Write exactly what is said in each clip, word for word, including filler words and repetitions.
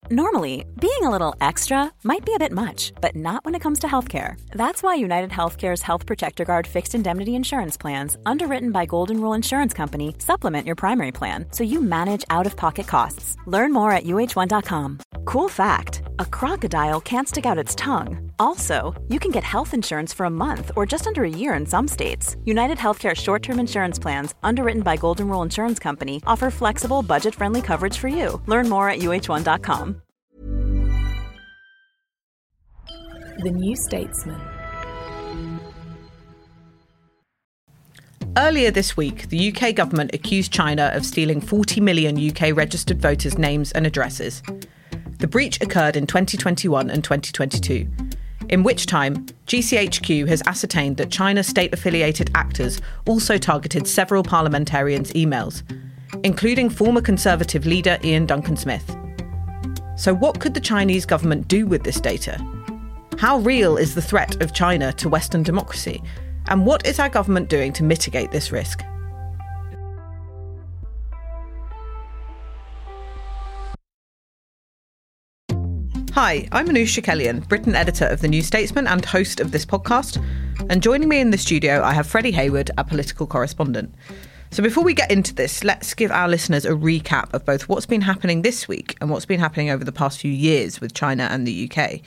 Normally, being a little extra might be a bit much, but not when it comes to healthcare. That's why United Healthcare's Health Protector Guard fixed indemnity insurance plans, underwritten by Golden Rule Insurance Company, supplement your primary plan so you manage out-of-pocket costs. Learn more at U H one dot com. Cool fact, a crocodile can't stick out its tongue. Also, you can get health insurance for a month or just under a year in some states. United Healthcare short-term insurance plans, underwritten by Golden Rule Insurance Company, offer flexible, budget-friendly coverage for you. Learn more at U H one dot com. The New Statesman. Earlier this week, the U K government accused China of stealing forty million U K registered voters' names and addresses. The breach occurred in twenty twenty-one and twenty twenty-two, in which time G C H Q has ascertained that China state-affiliated actors also targeted several parliamentarians' emails, including former Conservative leader Ian Duncan Smith. So what could the Chinese government do with this data? How real is the threat of China to Western democracy? And what is our government doing to mitigate this risk? Hi, I'm Anoosh Chakelian, Britain editor of The New Statesman and host of this podcast. And joining me in the studio, I have Freddie Hayward, our political correspondent. So before we get into this, let's give our listeners a recap of both what's been happening this week and what's been happening over the past few years with China and the U K.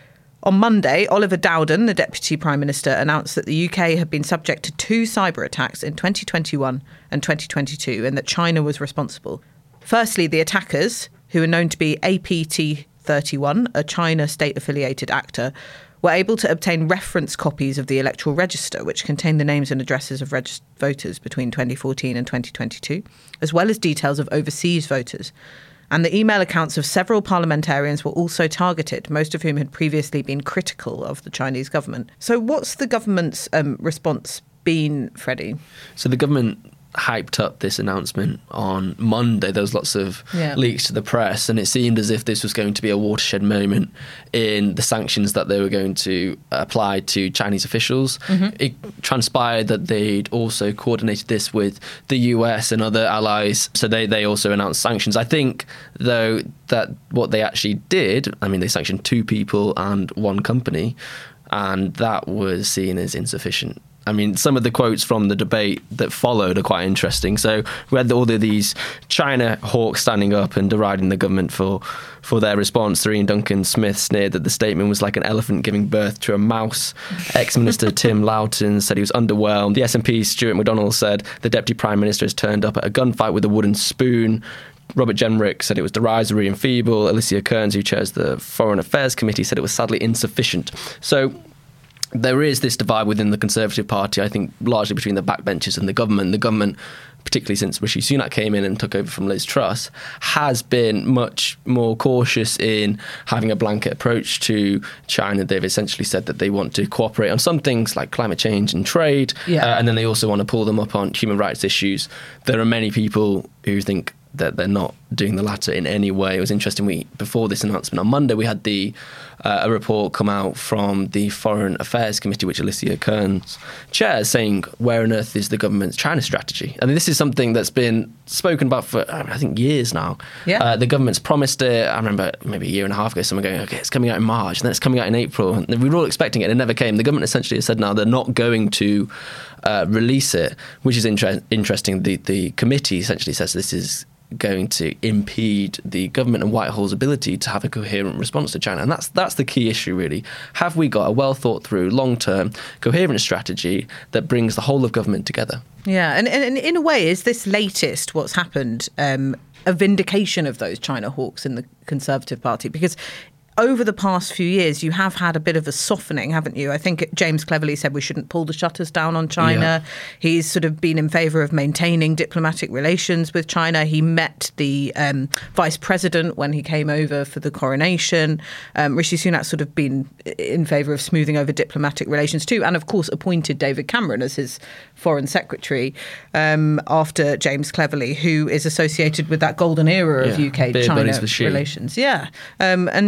On Monday, Oliver Dowden, the Deputy Prime Minister, announced that the U K had been subject to two cyber attacks in twenty twenty-one and twenty twenty-two and that China was responsible. Firstly, the attackers, who are known to be A P T thirty-one, a China state-affiliated actor, were able to obtain reference copies of the electoral register, which contained the names and addresses of registered voters between twenty fourteen and twenty twenty-two, as well as details of overseas voters. And the email accounts of several parliamentarians were also targeted, most of whom had previously been critical of the Chinese government. So what's the government's um, response been, Freddie? So the government hyped up this announcement on Monday. There was lots of yeah. leaks to the press, and it seemed as if this was going to be a watershed moment in the sanctions that they were going to apply to Chinese officials. Mm-hmm. It transpired that they'd also coordinated this with the U S and other allies, so they, they also announced sanctions. I think, though, that what they actually did, I mean, they sanctioned two people and one company, and that was seen as insufficient. I mean, some of the quotes from the debate that followed are quite interesting. So we had all of these China hawks standing up and deriding the government for for their response. Ian Duncan Smith sneered that the statement was like an elephant giving birth to a mouse. Ex-Minister Tim Loughton said he was underwhelmed. The S N P's Stuart McDonald said the Deputy Prime Minister has turned up at a gunfight with a wooden spoon. Robert Jenrick said it was derisory and feeble. Alicia Kearns, who chairs the Foreign Affairs Committee, said it was sadly insufficient. So there is this divide within the Conservative Party, I think, largely between the backbenchers and the government. The government, particularly since Rishi Sunak came in and took over from Liz Truss, has been much more cautious in having a blanket approach to China. They've essentially said that they want to cooperate on some things like climate change and trade, yeah. uh, and then they also want to pull them up on human rights issues. There are many people who think that they're not doing the latter in any way. It was interesting, we before this announcement on Monday, we had the uh, a report come out from the Foreign Affairs Committee, which Alicia Kearns chairs, saying, where on earth is the government's China strategy? I mean, this is something that's been spoken about for, I think, years now. Yeah. Uh, the government's promised it. I remember maybe a year and a half ago, someone going, okay, it's coming out in March, and then it's coming out in April. And we were all expecting it, and it never came. The government essentially has said now they're not going to uh, release it, which is inter- interesting. The, the committee essentially says this is going to impede the government and Whitehall's ability to have a coherent response to China. And that's that's the key issue, really. Have we got a well thought through, long-term, coherent strategy that brings the whole of government together? Yeah, and, and in a way, is this latest, what's happened, um, a vindication of those China hawks in the Conservative Party? Because over the past few years, you have had a bit of a softening, haven't you? I think James Cleverly said we shouldn't pull the shutters down on China. Yeah. He's sort of been in favour of maintaining diplomatic relations with China. He met the um, vice president when he came over for the coronation. Um, Rishi Sunak's sort of been in favour of smoothing over diplomatic relations too, and of course appointed David Cameron as his foreign secretary um, after James Cleverly, who is associated with that golden era of yeah. U K-China relations. Yeah, um, and so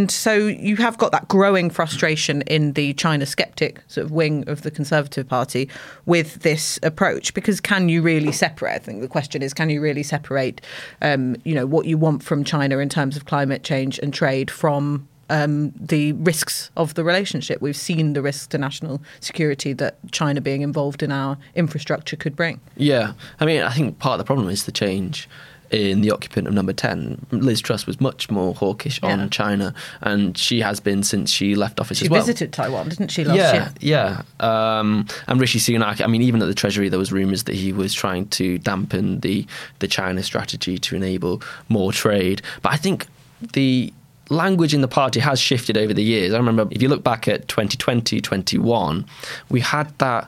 you have got that growing frustration in the China skeptic sort of wing of the Conservative Party with this approach, because can you really separate? I think the question is, can you really separate, um, you know, what you want from China in terms of climate change and trade from Um, the risks of the relationship? We've seen the risks to national security that China being involved in our infrastructure could bring. Yeah. I mean, I think part of the problem is the change in the occupant of number ten. Liz Truss was much more hawkish on yeah. China, and she has been since she left office she as well. She visited Taiwan, didn't she, last yeah, year? Yeah, um, and Rishi Sunak, I mean, even at the Treasury, there was rumours that he was trying to dampen the, the China strategy to enable more trade. But I think the language in the party has shifted over the years. I remember, if you look back at twenty twenty, twenty-one, we had that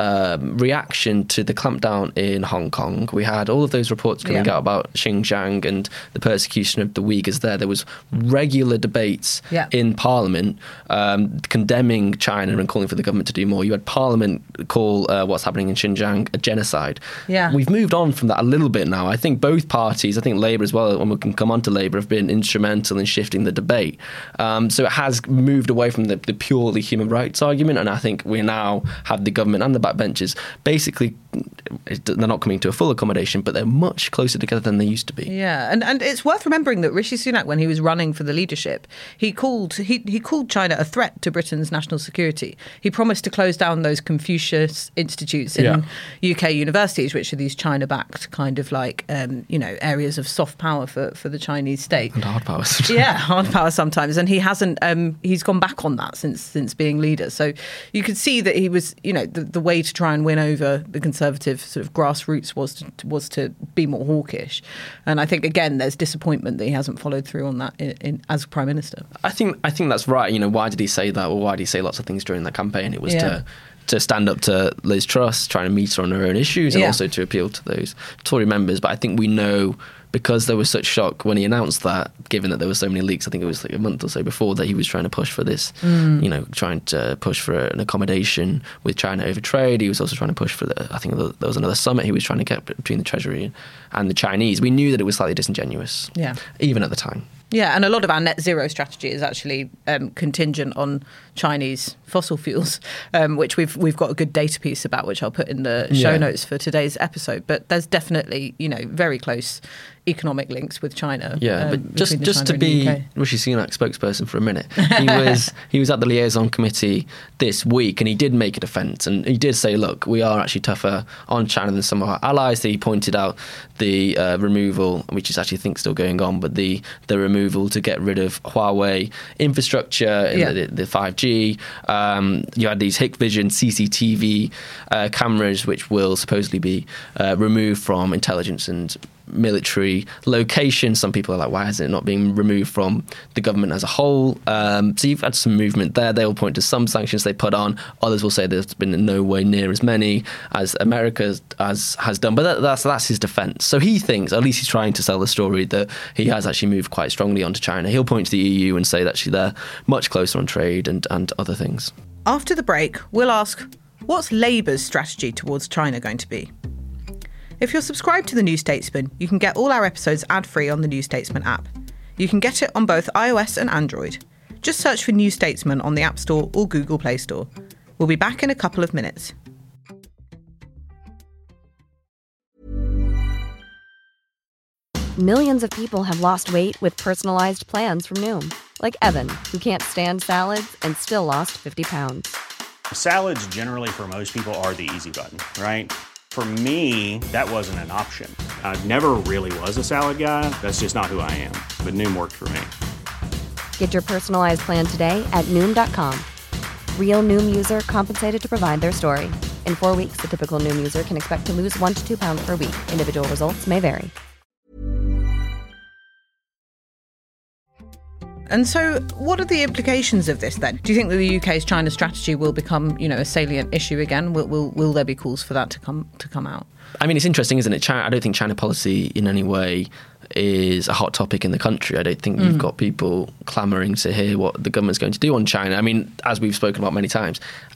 um, reaction to the clampdown in Hong Kong. We had all of those reports coming yeah. out about Xinjiang and the persecution of the Uyghurs there. There was regular debates yeah. in Parliament um, condemning China and calling for the government to do more. You had Parliament call uh, what's happening in Xinjiang a genocide. Yeah. We've moved on from that a little bit now. I think both parties, I think Labour as well, and we can come on to Labour, have been instrumental in shifting the debate. Um, so it has moved away from the, the purely human rights argument, and I think we now have the government and the backbenchers basically, they're not coming to a full accommodation, but they're much closer together than they used to be. Yeah, and, and it's worth remembering that Rishi Sunak, when he was running for the leadership, he called he, he called China a threat to Britain's national security. He promised to close down those Confucius institutes in yeah. U K universities, which are these China-backed kind of like, um, you know, areas of soft power for, for the Chinese state. And hard power. yeah, hard power sometimes. And he hasn't, um, he's gone back on that since since being leader. So you could see that he was, you know, the, the way to try and win over the Conservative sort of grassroots was to, was to be more hawkish. And I think, again, there's disappointment that he hasn't followed through on that in, in, as Prime Minister. I think I think that's right. You know, why did he say that? Or why did he say lots of things during the campaign? It was yeah. to to stand up to Liz Truss, trying to meet her on her own issues, and yeah. also to appeal to those Tory members. But I think we know, because there was such shock when he announced that, given that there were so many leaks, I think it was like a month or so before, that he was trying to push for this, mm. you know, trying to push for an accommodation with China over trade. He was also trying to push for, the, I think there was another summit he was trying to get between the Treasury and the Chinese. We knew that it was slightly disingenuous, yeah. even at the time. Yeah, and a lot of our net zero strategy is actually um, contingent on Chinese fossil fuels, um, which we've we've got a good data piece about, which I'll put in the show yeah. notes for today's episode. But there's definitely, you know, very close economic links with China. Yeah, um, but just just China to be and Rishi Sunak spokesperson for a minute, he was he was at the liaison committee this week, and he did make a defence, and he did say, look, we are actually tougher on China than some of our allies. He pointed out the uh, removal, which is actually I think still going on, but the the removal to get rid of Huawei infrastructure, yeah. the, the five G. Um, you had these Hikvision C C T V uh, cameras, which will supposedly be uh, removed from intelligence and military locations. Some people are like, why is it not being removed from the government as a whole? Um, so you've had some movement there. They will point to some sanctions they put on. Others will say there's been nowhere near as many as America has, has done. But that, that's that's his defence. So he thinks, at least he's trying to sell the story, that he has actually moved quite strongly onto China. He'll point to the E U and say that actually they're much closer on trade and, and other things. After the break, we'll ask, what's Labour's strategy towards China going to be? If you're subscribed to The New Statesman, you can get all our episodes ad-free on the New Statesman app. You can get it on both iOS and Android. Just search for New Statesman on the App Store or Google Play Store. We'll be back in a couple of minutes. Millions of people have lost weight with personalized plans from Noom. Like Evan, who can't stand salads and still lost fifty pounds. Salads generally for most people are the easy button, right? For me, that wasn't an option. I never really was a salad guy. That's just not who I am. But Noom worked for me. Get your personalized plan today at Noom dot com. Real Noom user compensated to provide their story. In four weeks, the typical Noom user can expect to lose one to two pounds per week. Individual results may vary. And so what are the implications of this then? Do you think that the U K's China strategy will become, you know, a salient issue again? Will will, will there be calls for that to come to come out? I mean, it's interesting, isn't it? China, I don't think China policy in any way is a hot topic in the country. I don't think mm. you've got people clamouring to hear what the government's going to do on China. I mean, as we've spoken about many times, I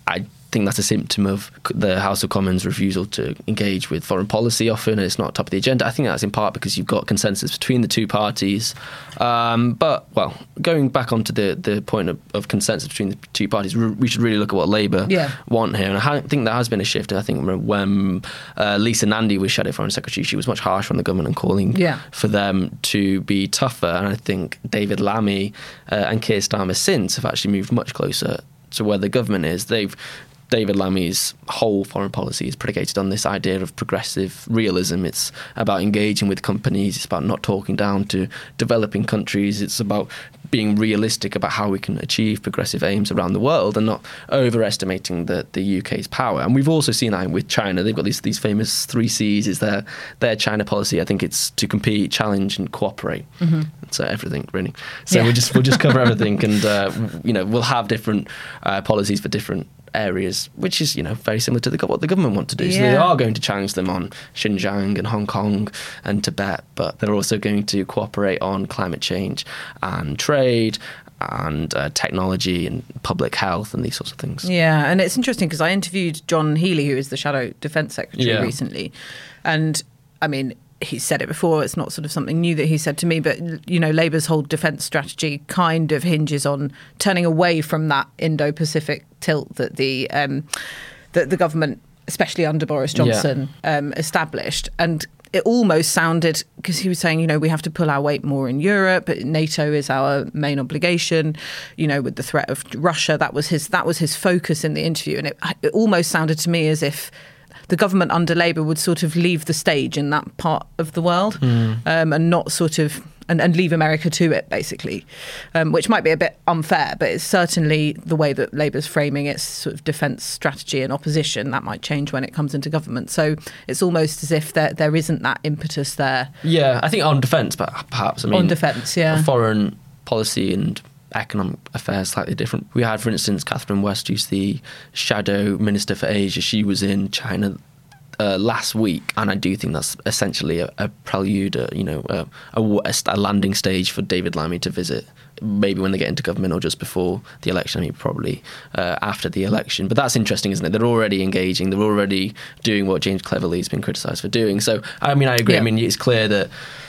think that's a symptom of the House of Commons' refusal to engage with foreign policy often, and it's not top of the agenda. I think that's in part because you've got consensus between the two parties. Um, but, well, going back onto the, the point of, of consensus between the two parties, we should really look at what Labour yeah. want here. And I think there has been a shift. And I think when uh, Lisa Nandy was Shadow Foreign Secretary, she was much harsher on the government and calling yeah. for them to be tougher. And I think David Lammy uh, and Keir Starmer since have actually moved much closer to where the government is. They've David Lammy's whole foreign policy is predicated on this idea of progressive realism. It's about engaging with companies. It's about not talking down to developing countries. It's about being realistic about how we can achieve progressive aims around the world and not overestimating the, the U K's power. And we've also seen that with China. They've got these these famous three C's is their, their China policy. I think it's to compete, challenge and cooperate. Mm-hmm. So everything, really. So yeah. we'll just we'll just cover everything and, uh, you know, we'll have different uh, policies for different areas, which is, you know, very similar to the, what the government want to do. Yeah. So they are going to challenge them on Xinjiang and Hong Kong and Tibet, but they're also going to cooperate on climate change and trade and uh, technology and public health and these sorts of things. Yeah, and it's interesting because I interviewed John Healey, who is the Shadow Defence Secretary, yeah. recently. And, I mean, he's said it before, it's not sort of something new that he said to me, but, you know, Labour's whole defence strategy kind of hinges on turning away from that Indo-Pacific tilt that the um, that the government, especially under Boris Johnson, yeah. um, established. And it almost sounded, because he was saying, you know, we have to pull our weight more in Europe. NATO is our main obligation, you know, with the threat of Russia. That was his that was his focus in the interview. And it, it almost sounded to me as if the government under Labour would sort of leave the stage in that part of the world mm. um, and not sort of and, and leave America to it, basically, um, which might be a bit unfair, but it's certainly the way that Labour's framing its sort of defence strategy and opposition. That might change when it comes into government. So it's almost as if there there isn't that impetus there. Yeah, I think on defence, but perhaps. I mean, on defence, yeah. Foreign policy and economic affairs slightly different. We had, for instance, Catherine West, who's the Shadow Minister for Asia. She was in China uh, last week, and I do think that's essentially a, a prelude, a, you know, a, a, a landing stage for David Lammy to visit, maybe when they get into government or just before the election. I mean, probably uh, after the election. But that's interesting, isn't it? They're already engaging. They're already doing what James Cleverly's been criticised for doing. So, I mean, I agree. Yeah. I mean, it's clear that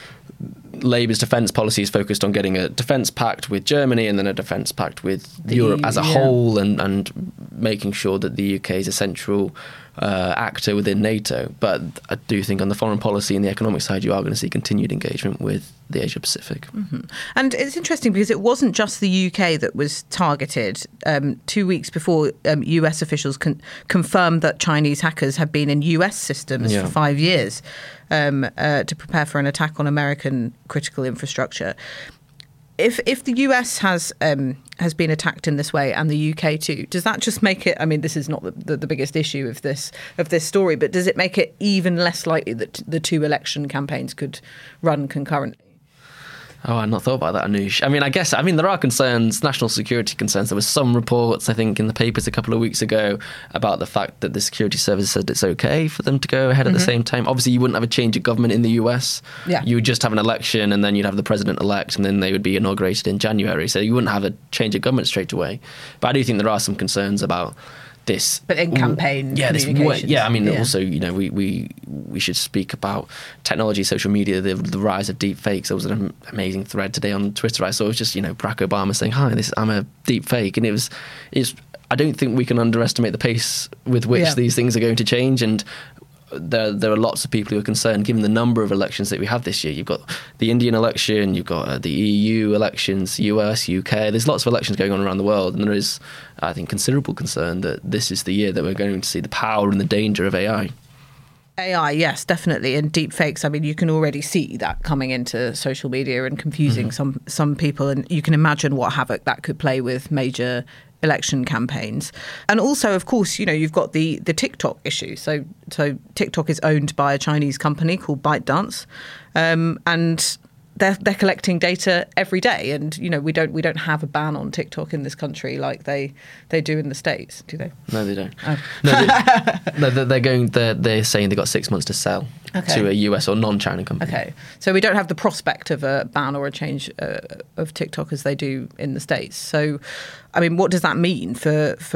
Labour's defence policy is focused on getting a defence pact with Germany and then a defence pact with the Europe E U, as a yeah. whole, and, and making sure that the U K is a central uh, actor within NATO. But I do think on the foreign policy and the economic side, you are going to see continued engagement with the Asia Pacific. Mm-hmm. And it's interesting because it wasn't just the U K that was targeted. Um, two weeks before, um, U S officials con- confirmed that Chinese hackers had been in U S systems yeah. for five years um, uh, to prepare for an attack on American critical infrastructure. If if the U S has um, has been attacked in this way, and the U K too, does that just make it? I mean, this is not the, the, the biggest issue of this of this story, but does it make it even less likely that the two election campaigns could run concurrently? Oh, I'd not thought about that, Anoush. I mean, I guess, I mean, there are concerns, national security concerns. There were some reports, I think, in the papers a couple of weeks ago about the fact that the security service said it's okay for them to go ahead mm-hmm. at the same time. Obviously, you wouldn't have a change of government in the U S. Yeah. You would just have an election and then you'd have the president-elect and then they would be inaugurated in January. So you wouldn't have a change of government straight away. But I do think there are some concerns about this, but in campaign yeah, this communications. Yeah, I mean, yeah. also, you know, we, we we should speak about technology, social media, the, the rise of deep fakes. There was an amazing thread today on Twitter I saw. It was just, you know, Barack Obama saying, "Hi, this I'm a deep fake," and it was, it's. I don't think we can underestimate the pace with which yeah. these things are going to change, and there there are lots of people who are concerned, given the number of elections that we have this year. You've got the Indian election, you've got uh, the E U elections, U S, U K. There's lots of elections going on around the world, and there is, I think, considerable concern that this is the year that we're going to see the power and the danger of A I. A I, yes, definitely. And deep fakes, I mean, you can already see that coming into social media and confusing mm-hmm. some some people. And you can imagine what havoc that could play with major election campaigns. And also, of course, you know, you've got the the TikTok issue. So so TikTok is owned by a Chinese company called ByteDance. Um, and they're they're collecting data every day. And, you know, we don't we don't have a ban on TikTok in this country like they they do in the States, do they? No, they don't. Oh. no, they, they're going they're, they're saying they've got six months to sell okay. to a U S or non-China company. Okay. So we don't have the prospect of a ban or a change uh, of TikTok as they do in the States. So, I mean, what does that mean for for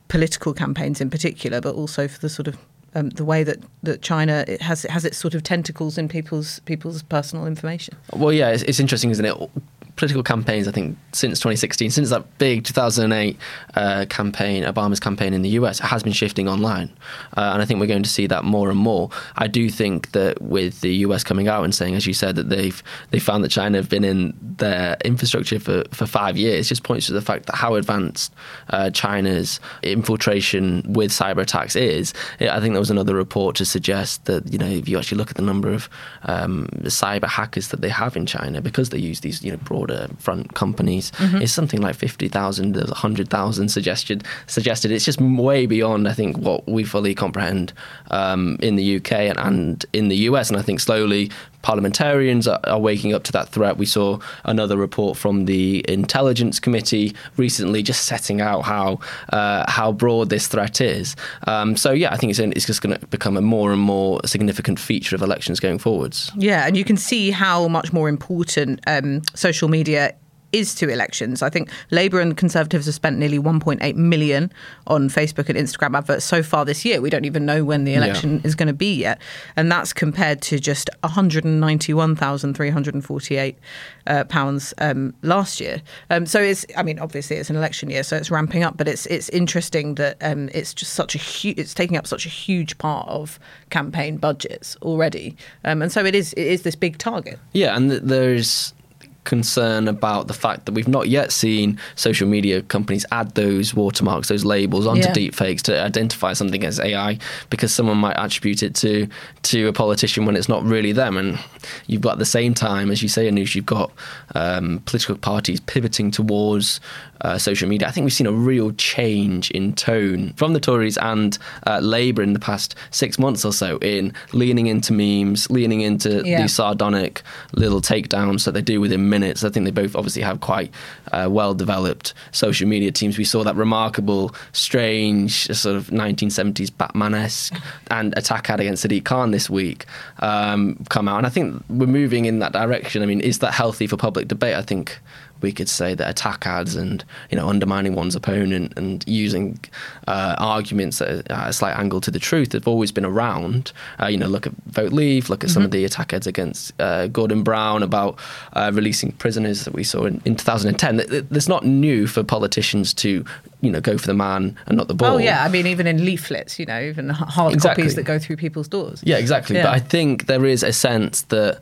political campaigns in particular, but also for the sort of Um, the way that, that China it has it has its sort of tentacles in people's people's personal information. Well, yeah, it's, it's interesting, isn't it? Political campaigns, I think, since twenty sixteen, since that big two thousand eight uh, campaign, Obama's campaign in the U S, has been shifting online. Uh, and I think we're going to see that more and more. I do think that with the U S coming out and saying, as you said, that they've they found that China have been in their infrastructure for, for five years, just points to the fact that how advanced uh, China's infiltration with cyber attacks is. I think there was another report to suggest that, you know, if you actually look at the number of um, cyber hackers that they have in China, because they use these, you know, broad front companies, mm-hmm. it's something like fifty thousand, there's one hundred thousand suggested. Suggested. It's just way beyond, I think, what we fully comprehend um, in the U K and, and in the U S. And I think slowly parliamentarians are, are waking up to that threat. We saw another report from the Intelligence Committee recently just setting out how uh, how broad this threat is. Um, so, yeah, I think it's, it's just going to become a more and more significant feature of elections going forwards. Yeah, and you can see how much more important um, social media is to elections. I think Labour and Conservatives have spent nearly one point eight million on Facebook and Instagram adverts so far this year. We don't even know when the election yeah. is going to be yet. And that's compared to just one hundred ninety-one thousand three hundred forty-eight uh, pounds um, last year. Um, so it's, I mean, obviously it's an election year, so it's ramping up, but it's it's interesting that um, it's just such a huge, it's taking up such a huge part of campaign budgets already. Um, and so it is, it is this big target. Yeah, and th- there's concern about the fact that we've not yet seen social media companies add those watermarks, those labels onto yeah. deepfakes to identify something as A I, because someone might attribute it to to a politician when it's not really them. And you've got at the same time, as you say, Anoush, you've got um, political parties pivoting towards uh, social media. I think we've seen a real change in tone from the Tories and uh, Labour in the past six months or so in leaning into memes, leaning into yeah. these sardonic little takedowns that they do within minutes. Minutes. I think they both obviously have quite uh, well-developed social media teams. We saw that remarkable, strange, sort of nineteen seventies Batman-esque and attack ad against Sadiq Khan this week um, come out. And I think we're moving in that direction. I mean, is that healthy for public debate? I think we could say that attack ads and, you know, undermining one's opponent and using uh, arguments at a slight angle to the truth have always been around. Uh, you know, look at Vote Leave, look at mm-hmm. some of the attack ads against uh, Gordon Brown about uh, releasing prisoners that we saw in, in two thousand ten. It's not new for politicians to, you know, go for the man and not the ball. Oh, yeah. I mean, even in leaflets, you know, even hard exactly. copies that go through people's doors. Yeah, exactly. Yeah. But I think there is a sense that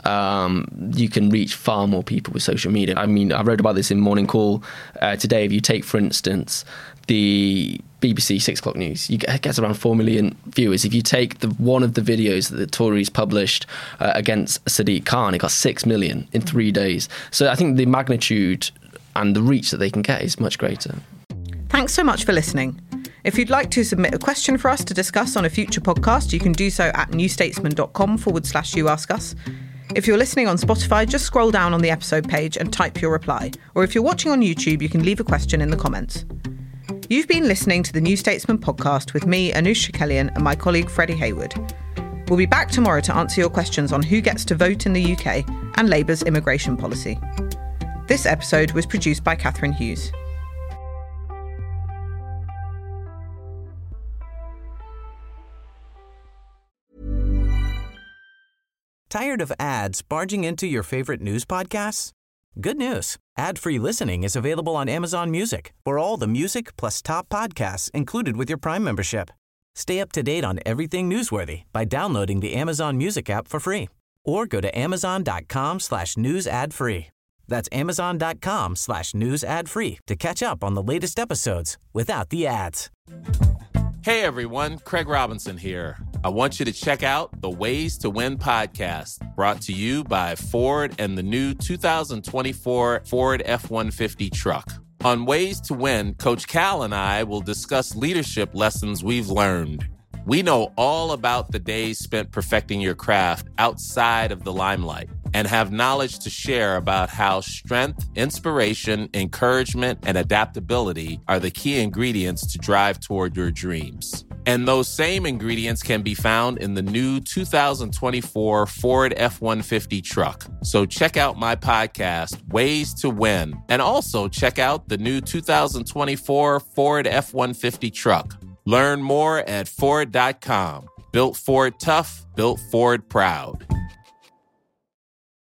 Um, you can reach far more people with social media. I mean, I wrote about this in Morning Call uh, today. If you take, for instance, the B B C Six O'Clock News, you get, it gets around four million viewers. If you take the one of the videos that the Tories published uh, against Sadiq Khan, it got six million in three days. So I think the magnitude and the reach that they can get is much greater. Thanks so much for listening. If you'd like to submit a question for us to discuss on a future podcast, you can do so at newstatesman.com forward slash you ask us. If you're listening on Spotify, just scroll down on the episode page and type your reply. Or if you're watching on YouTube, you can leave a question in the comments. You've been listening to the New Statesman podcast with me, Anoush Chakelian, and my colleague Freddie Hayward. We'll be back tomorrow to answer your questions on who gets to vote in the U K and Labour's immigration policy. This episode was produced by Catherine Hughes. Tired of ads barging into your favorite news podcasts? Good news. Ad-free listening is available on Amazon Music for all the music plus top podcasts included with your Prime membership. Stay up to date on everything newsworthy by downloading the Amazon Music app for free or go to amazon.com slash news ad free. That's amazon.com slash news ad free to catch up on the latest episodes without the ads. Hey everyone, Craig Robinson here. I want you to check out the Ways to Win podcast, brought to you by Ford and the new two thousand twenty-four Ford F one fifty truck. On Ways to Win, Coach Cal and I will discuss leadership lessons we've learned. We know all about the days spent perfecting your craft outside of the limelight and have knowledge to share about how strength, inspiration, encouragement, and adaptability are the key ingredients to drive toward your dreams. And those same ingredients can be found in the new two thousand twenty-four Ford F one fifty truck. So check out my podcast, Ways to Win, and also check out the new two thousand twenty-four Ford F one fifty truck. Learn more at Ford dot com. Built Ford tough, built Ford proud.